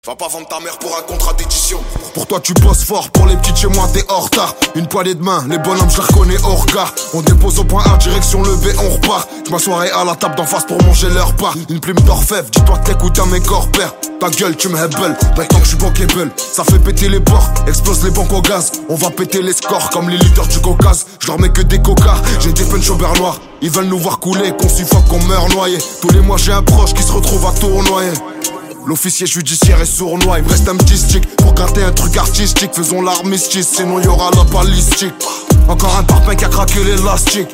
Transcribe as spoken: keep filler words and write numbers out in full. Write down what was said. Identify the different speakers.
Speaker 1: Va pas vendre ta mère pour un contrat d'édition.
Speaker 2: Pour toi tu bosses fort, pour les petites chez moi t'es en retard. Une poignée de main, les bonhommes je les reconnais au regard. On dépose au point A, direction levé, on repart. Je m'assoirai à la table d'en face pour manger leur part. Une plume d'orfèvre, dis-toi que t'écoutes à mes corps père. Ta gueule tu me hebel, maintenant que je suis bankable. Ça fait péter les ports, explose les banques au gaz. On va péter les scores comme les leaders du Caucase. Je leur mets que des cocards, j'ai des punch au beurre noir. Ils veulent nous voir couler, qu'on suffoque, qu'on meurt noyé. Tous les mois j'ai un proche qui se retrouve à tournoyer. L'officier judiciaire est sournois, il me reste un petit stick pour gratter un truc artistique. Faisons l'armistice, sinon y'aura la balistique. Encore un parpaing qui a craqué l'élastique.